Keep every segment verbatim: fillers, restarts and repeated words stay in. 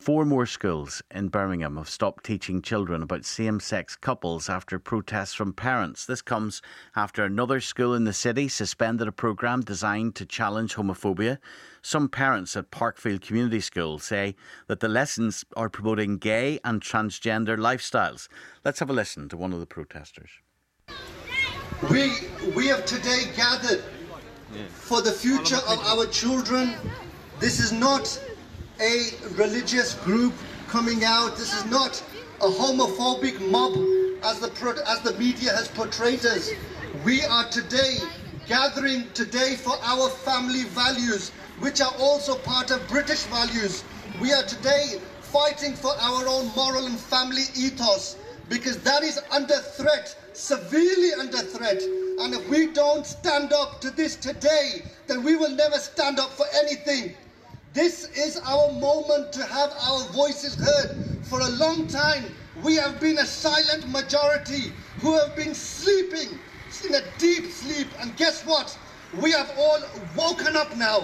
four more schools in Birmingham have stopped teaching children about same-sex couples after protests from parents. This comes after another school in the city suspended a programme designed to challenge homophobia. Some parents at Parkfield Community School say that the lessons are promoting gay and transgender lifestyles. Let's have a listen to one of the protesters. We, we have today gathered for the future of our children. This is not a religious group coming out. This is not a homophobic mob as the as the media has portrayed us. We are today gathering today for our family values, which are also part of British values. We are today fighting for our own moral and family ethos, because that is under threat, severely under threat. And if we don't stand up to this today, then we will never stand up for anything. This is our moment to have our voices heard. For a long time, we have been a silent majority who have been sleeping in a deep sleep. And guess what? We have all woken up now.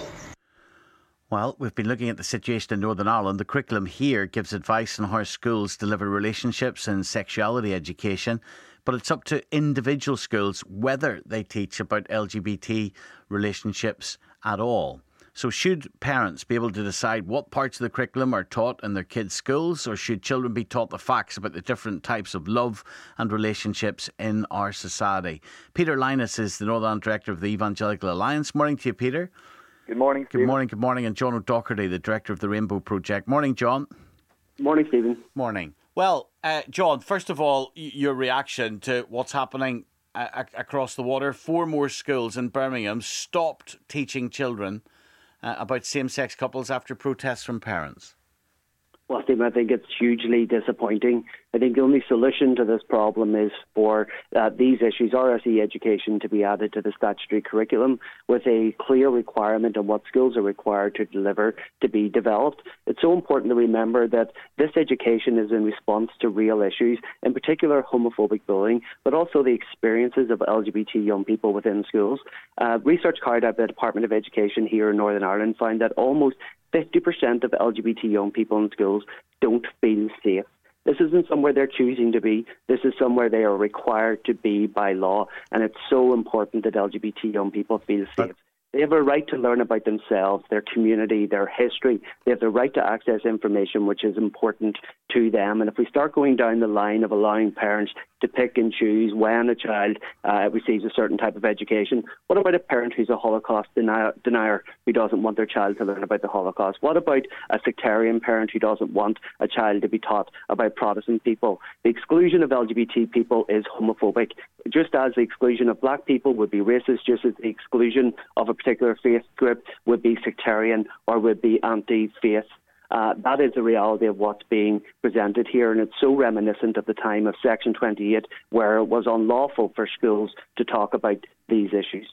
Well, we've been looking at the situation in Northern Ireland. The curriculum here gives advice on how schools deliver relationships and sexuality education, but it's up to individual schools whether they teach about L G B T relationships at all. So should parents be able to decide what parts of the curriculum are taught in their kids' schools, or should children be taught the facts about the different types of love and relationships in our society? Peter Linus is the Northern Ireland Director of the Evangelical Alliance. Morning to you, Peter. Good morning, Good Stephen. morning, good morning. And John O'Doherty, the Director of the Rainbow Project. Morning, John. Morning, Stephen. Morning. Well, uh, John, first of all, y- your reaction to what's happening uh, across the water. Four more schools in Birmingham stopped teaching children uh, about same-sex couples after protests from parents. Well, Stephen, I think it's hugely disappointing. I think the only solution to this problem is for uh, these issues, R S E education, to be added to the statutory curriculum with a clear requirement on what schools are required to deliver to be developed. It's so important to remember that this education is in response to real issues, in particular homophobic bullying, but also the experiences of L G B T young people within schools. Uh, research carried out by the Department of Education here in Northern Ireland found that almost fifty percent of L G B T young people in schools don't feel safe. This isn't somewhere they're choosing to be. This is somewhere they are required to be by law. And it's so important that L G B T young people feel safe. But they have a right to learn about themselves, their community, their history. They have the right to access information which is important to them. And if we start going down the line of allowing parents to pick and choose when a child uh, receives a certain type of education, what about a parent who's a Holocaust denier, denier who doesn't want their child to learn about the Holocaust? What about a sectarian parent who doesn't want a child to be taught about Protestant people? The exclusion of L G B T people is homophobic, just as the exclusion of black people would be racist, just as the exclusion of a particular faith group would be sectarian or would be anti-faith. Uh, that is the reality of what's being presented here, and it's so reminiscent of the time of Section twenty-eight, where it was unlawful for schools to talk about these issues.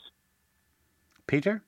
Peter?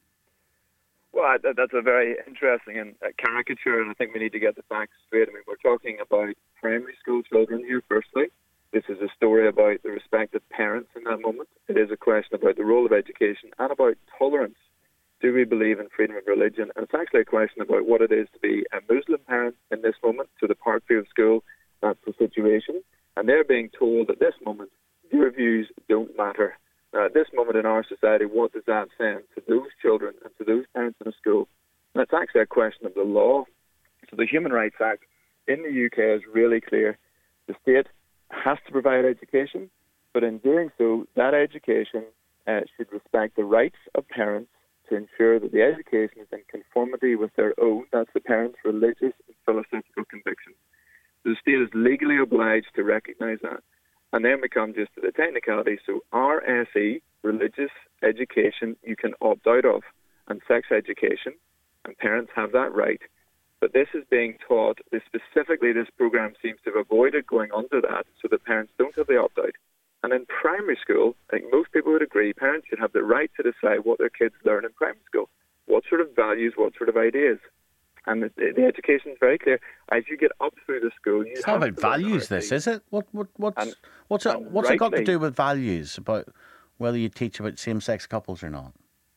Well, that's a very interesting and uh, caricature, and I think we need to get the facts straight. I mean, we're talking about primary school children here, firstly. This is a story about the respective parents in that moment. It is a question about the role of education and about tolerance. Do we believe in freedom of religion? And it's actually a question about what it is to be a Muslim parent in this moment. To the Parkfield School, that's the situation. And they're being told at this moment, your views don't matter. Now, at this moment in our society, what does that send to those children and to those parents in a school? And it's actually a question of the law. So the Human Rights Act in the U K is really clear. The state has to provide education, but in doing so, that education uh, should respect the rights of parents to ensure that the education is in conformity with their own, that's the parents' religious and philosophical convictions. The state is legally obliged to recognise that. And then we come just to the technicality. So R S E, religious education, you can opt out of, and sex education, and parents have that right. But this is being taught, this specifically this programme seems to have avoided going under that so that parents don't have the opt-out. And in primary school, I think most people would agree, parents should have the right to decide what their kids learn in primary school. What sort of values, what sort of ideas. And the, the education is very clear. As you get up through the school... You it's not about values, this, is it? What, what, what's and, what's, it, what's rightly, it got to do with values, about whether you teach about same-sex couples or not?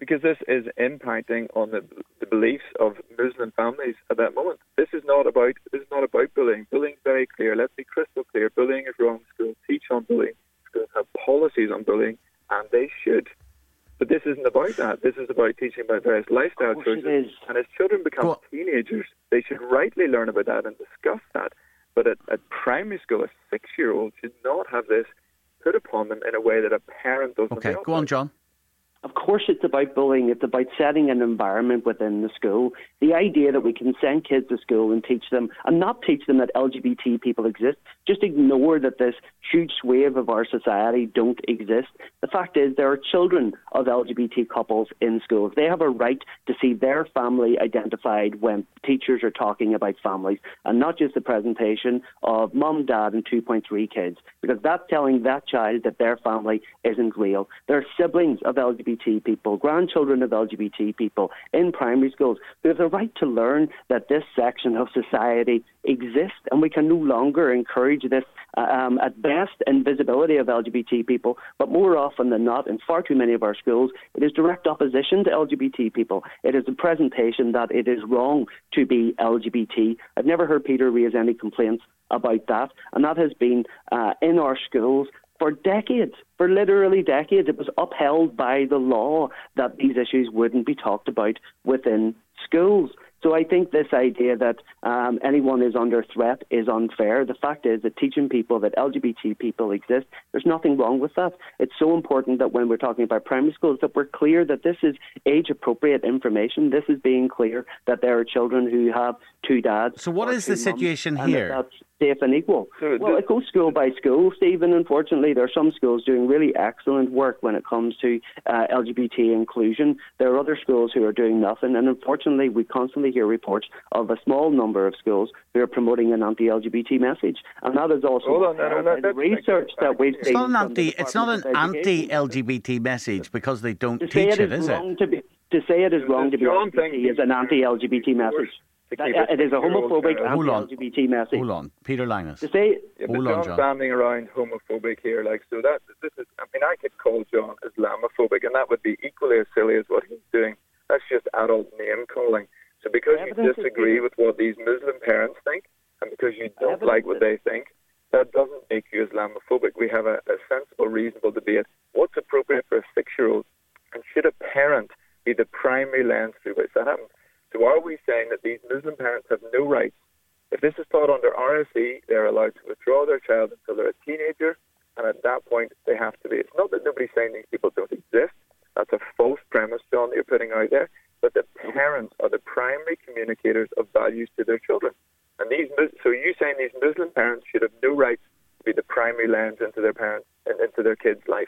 because this is impacting on the, the beliefs of Muslim families at that moment. This is not about this is not about bullying. Bullying is very clear. Let's be crystal clear. Bullying is wrong. Schools teach on bullying. Schools have policies on bullying, and they should. But this isn't about that. This is about teaching about various lifestyle choices. And as children become teenagers, they should rightly learn about that and discuss that. But at, at primary school, a six-year-old should not have this put upon them in a way that a parent doesn't. Okay, go on, John. Of course it's about bullying. It's about setting an environment within the school. The idea that we can send kids to school and teach them, and not teach them that L G B T people exist, just ignore that this huge swathe of our society don't exist. The fact is there are children of L G B T couples in schools. They have a right to see their family identified when teachers are talking about families, and not just the presentation of mum, dad and two point three kids, because that's telling that child that their family isn't real. There are siblings of L G B T people, grandchildren of L G B T people in primary schools who have the right to learn that this section of society exists, and we can no longer encourage this um, at best invisibility of L G B T people, but more often than not in far too many of our schools it is direct opposition to L G B T people. It is a presentation that it is wrong to be L G B T. I've never heard Peter raise any complaints about that, and that has been uh, in our schools for decades, for literally decades. It was upheld by the law that these issues wouldn't be talked about within schools. So I think this idea that um, anyone is under threat is unfair. The fact is that teaching people that L G B T people exist, there's nothing wrong with that. It's so important that when we're talking about primary schools that we're clear that this is age-appropriate information. This is being clear that there are children who have two dads. So what is the situation here? That that's safe and equal. So well, it goes school by school, Stephen. Unfortunately, there are some schools doing really excellent work when it comes to uh, L G B T inclusion. There are other schools who are doing nothing, and unfortunately, we constantly hear reports of a small number of schools who are promoting an anti-L G B T message, and that is also Hold on, no, no, no, research that we've it's seen. Not an anti, it's not an anti-L G B T message because they don't to teach it, it, is is wrong it? To, be, to say it is wrong to be John L G B T is an anti-L G B T message. That, it is a homophobic anti-L G B T message. Hold on, Peter Linus. To say, yeah, hold but on, John's John. banding around homophobic here, like so that this is. I mean, I could call John Islamophobic, and that would be equally as silly as what he's doing. That's just adult name calling. So because you disagree with what these Muslim parents think, and because you don't like what they think, that doesn't make you Islamophobic. We have a, a sensible, reasonable debate. What's appropriate for a six-year-old, and should a parent be the primary lens through which that happens? So are we saying that these Muslim parents have no rights? If this is taught under R S E, they're allowed to withdraw their child until they're a teenager, and at that point they have to be. It's not that nobody's saying these people don't exist. That's a false premise, John, that you're putting out there. But the parents are the primary communicators of values to their children. And these, so you're saying these Muslim parents should have no rights to be the primary lens into their parents and into their kids' life?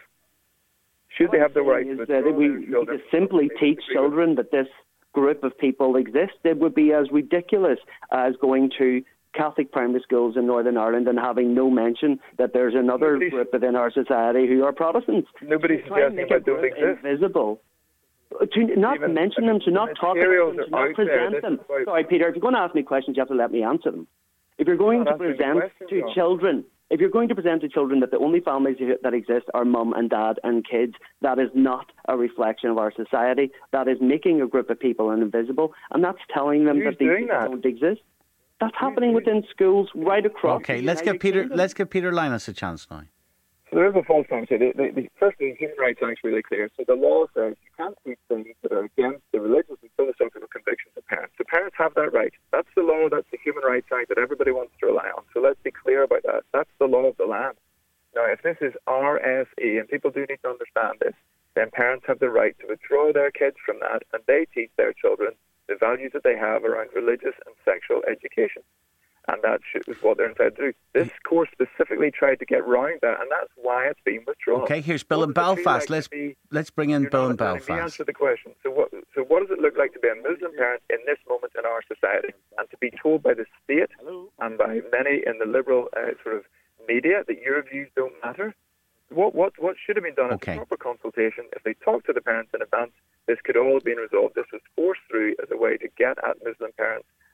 Should they have the right to withdraw that we, their children? We simply teach children that this group of people exist. It would be as ridiculous as going to Catholic primary schools in Northern Ireland and having no mention that there's another Nobody's, group within our society who are Protestants. Nobody's suggesting that don't exist. Invisible. To not Even, mention them, to not talk about them, to not present them. About... Sorry, Peter, if you're going to ask me questions, you have to let me answer them. If you're going to present question, to John. children, if you're going to present to children that the only families that exist are mum and dad and kids, that is not a reflection of our society. That is making a group of people invisible, and that's telling them Who's that these people that? don't exist. That's happening within schools right across. Okay, let's give Peter. Kingdom. Let's give Peter Linus a chance now. So there is a false premise. The, the, the, firstly, the Human Rights Act is really clear. So the law says you can't teach things that are against the religious and philosophical convictions of parents. So parents have that right. That's the law. That's the Human Rights Act that everybody wants to rely on. So let's be clear about that. That's the law of the land. Now, if this is R S E, and people do need to understand this, then parents have the right to withdraw their kids from that, and they teach their children the values that they have around religious and sexual education. And that is what they're entitled to do. This course specifically tried to get round that, and that's why it's being withdrawn. Okay, here's Bill in Belfast. Like let's be, let's bring in Bill in Belfast. Let me answer the question. So what, so what does it look like to be a Muslim parent in this moment in our society, and to be told by the state and by many in the liberal uh, sort of media that your views don't matter? What what what should have been done okay. as a proper consultation? If they talked to the parents in advance, this could all have been resolved. This was forced through as a way to get at Muslim parents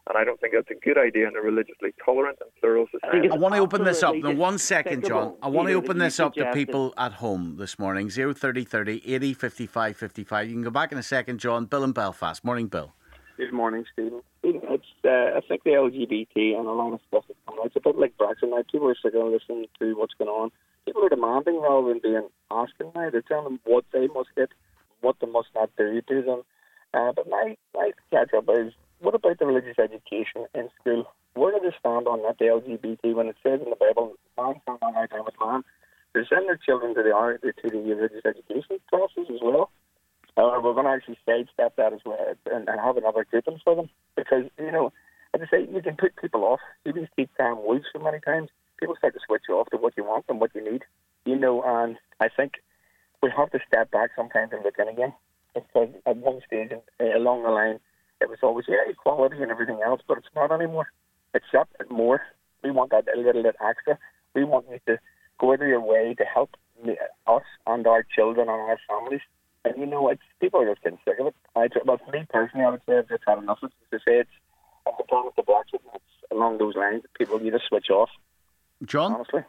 And I don't think that's a good idea in a religiously tolerant and plural society. I want to open this up. Now, one second, John. I want to open this up to people at home this morning. zero thirty thirty eighty fifty-five fifty-five. You can go back in a second, John. Bill in Belfast. Morning, Bill. Good morning, Stephen. It's, uh, I think the L G B T and a lot of stuff is coming out. It's a bit like Brexit now. People are sick of listening to what's going on. People are demanding rather than being asking now. They're telling them what they must get, what they must not do to them. Uh, but my, my catch up is, what about the religious education in school? Where do they stand on that, the L G B T, when it says in the Bible, man shall not lie down with man? They're sending their children to the, to the religious education classes as well. Uh, we're going to actually sidestep that as well and, and have another grouping for them. Because, you know, as I say, you can put people off. You these teach time wolves so many times. People start to switch off to what you want and what you need. You know, and I think we have to step back sometimes and look in again. Because at one stage uh, along the line, it was always, yeah, equality and everything else, but it's not anymore. It's up and more. We want that a little bit extra. We want you to go out of your way to help us and our children and our families. And, you know, it's, people are just getting sick of it. I, well, for me personally, I would say I've just had enough of it. To say it's, I'm the with the Brexit, it's along those lines. People need to switch off. John? Honestly.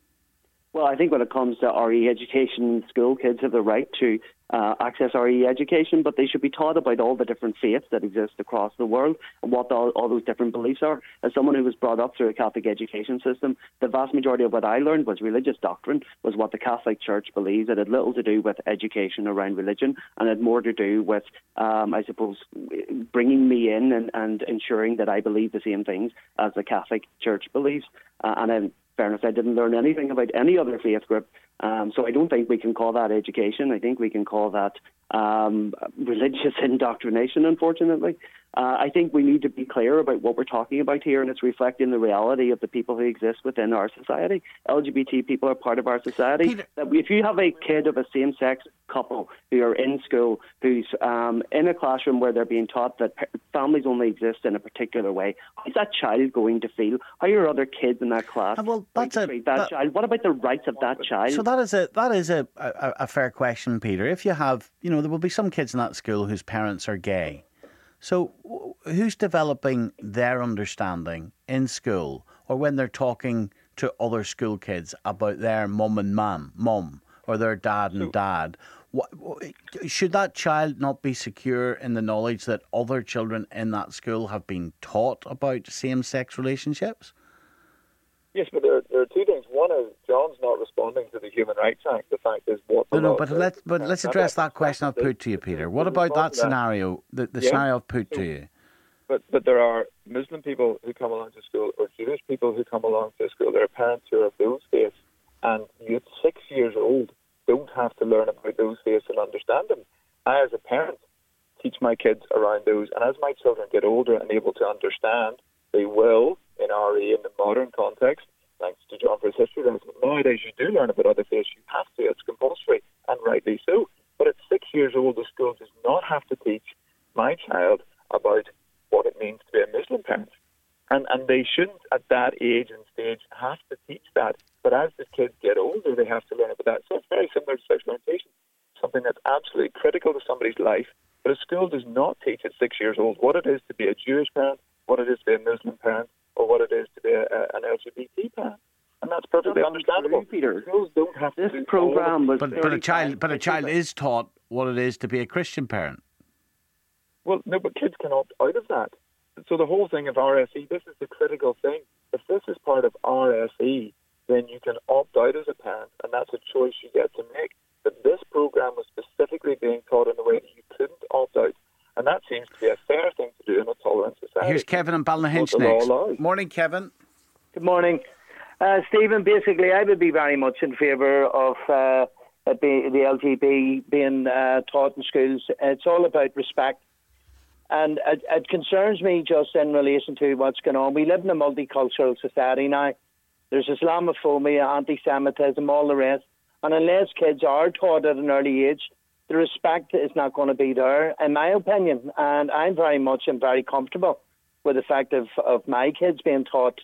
Well, I think when it comes to R E education, school kids have the right to uh, access R E education, but they should be taught about all the different faiths that exist across the world and what all, all those different beliefs are. As someone who was brought up through a Catholic education system, the vast majority of what I learned was religious doctrine, was what the Catholic Church believes. It had little to do with education around religion, and it had more to do with, um, I suppose, bringing me in and, and ensuring that I believe the same things as the Catholic Church believes. Uh, and then fairness, I didn't learn anything about any other faith group. Um, so I don't think we can call that education. I think we can call that um, religious indoctrination, unfortunately. Uh, I think we need to be clear about what we're talking about here, and it's reflecting the reality of the people who exist within our society. L G B T people are part of our society. Peter. If you have a kid of a same-sex couple who are in school, who's um, in a classroom where they're being taught that families only exist in a particular way, how is that child going to feel? How are other kids in that class Uh, well, going that's to a- treat that, that- child? What about the rights of that child? So that is a that is a, a, a fair question, Peter. If you have, you know, there will be some kids in that school whose parents are gay. So who's developing their understanding in school or when they're talking to other school kids about their mum and mum, mum, or their dad and dad? What, should that child not be secure in the knowledge that other children in that school have been taught about same-sex relationships? Yes, but there, there are two things. One is John's not responding to the Human Rights Act. The fact is what the No, no, law but says. let's but Uh, let's and address that- that question I've put to you, Peter. What the about that response to that- scenario, the, the Yeah. scenario I've put to you? But but there are Muslim people who come along to school, or Jewish people who come along to school. There are parents who are of those faiths, and you at six years old don't have to learn about those faiths and understand them. I, as a parent, teach my kids around those, and as my children get older and able to understand, they will, in R E, in the modern context, thanks to John for his history lesson. Nowadays, you do learn about other faiths. You have to. It's compulsory, and rightly so. But at six years old, the school does not have to teach my child about what it means to be a Muslim parent. And and they shouldn't, at that age and stage, have to teach that. But as the kids get older, they have to learn about that. So it's very similar to sexual orientation, something that's absolutely critical to somebody's life. But a school does not teach at six years old what it is to be a Jewish parent, what it is to be a Muslim parent, or what it is to be a, a, an L G B T parent. And that's perfectly understandable. True, Peter. Schools don't have to This do program was But but a child but a child is taught what it is to be a Christian parent. Well, no, but kids can opt out of that. So the whole thing of R S E, this is the critical thing. If this is part of R S E, then you can opt out as a parent, and that's a choice you get to make. But this program was specifically being taught in a way that you couldn't opt out. And that seems to be a fair thing to do in a tolerant society. Here's Kevin and Ballynahinch What the law next. allows. Morning, Kevin. Good morning. Uh, Stephen, basically, I would be very much in favour of uh, be, the L G B T being uh, taught in schools. It's all about respect. And it, it concerns me just in relation to what's going on. We live in a multicultural society now. There's Islamophobia, anti-Semitism, all the rest. And unless kids are taught at an early age, the respect is not going to be there, in my opinion. And I'm very much and very comfortable with the fact of, of my kids being taught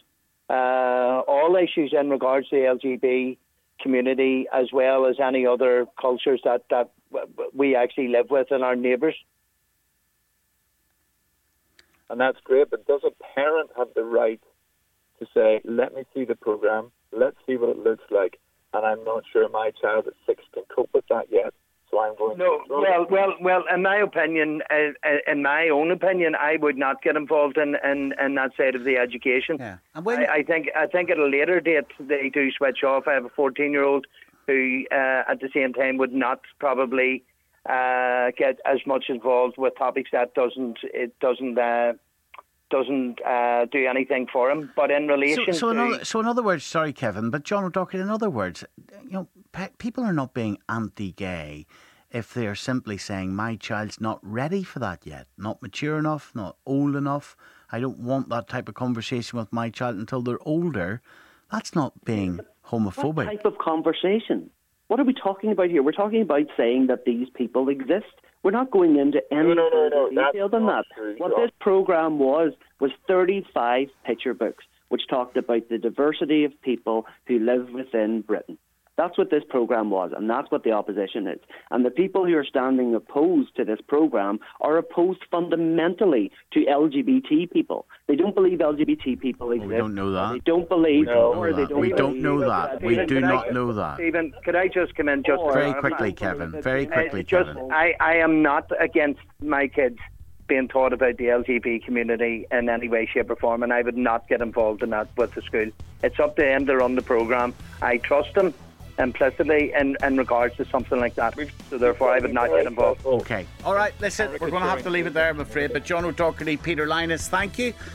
uh, all issues in regards to the L G B T community, as well as any other cultures that, that we actually live with and our neighbours. and that's great, but does a parent have the right to say, let me see the programme, let's see what it looks like, and I'm not sure my child at six can cope with that yet, so I'm going no, to... No, well, well, well, in my opinion, uh, in my own opinion, I would not get involved in, in, in that side of the education. Yeah. And when... I, I think I think at a later date, they do switch off. I have a fourteen-year-old who, uh, at the same time, would not probably uh, get as much involved with topics that doesn't, it doesn't... Uh, doesn't uh, do anything for him. But in relation so, so to... In other, so in other words, sorry Kevin, but John O'Doherty, in other words, you know, pe- people are not being anti-gay if they are simply saying, my child's not ready for that yet, not mature enough, not old enough, I don't want that type of conversation with my child until they're older. That's not being homophobic. What type of conversation? What are we talking about here? We're talking about saying that these people exist. We're not going into any no, no, no, no, detail than that. True, what John. this programme was, was thirty-five picture books which talked about the diversity of people who live within Britain. That's what this programme was, and that's what the opposition is. And the people who are standing opposed to this programme are opposed fundamentally to L G B T people. They don't believe L G B T people exist. We don't know that. They don't believe... We don't know or they that. don't We don't believe- know that. We Stephen, do could not I- know that. Stephen, could I just come in just... Very for- quickly, Kevin. Very quickly, Uh, just, Kevin. I, I am not against my kids being taught about the L G B T community in any way, shape or form, and I would not get involved in that with the school. It's up to them to run the programme. I trust them implicitly in, in regards to something like that. So therefore I would not get involved. Okay. All right, listen, we're going to have to leave it there, I'm afraid. But John O'Doherty, Peter Linus, thank you.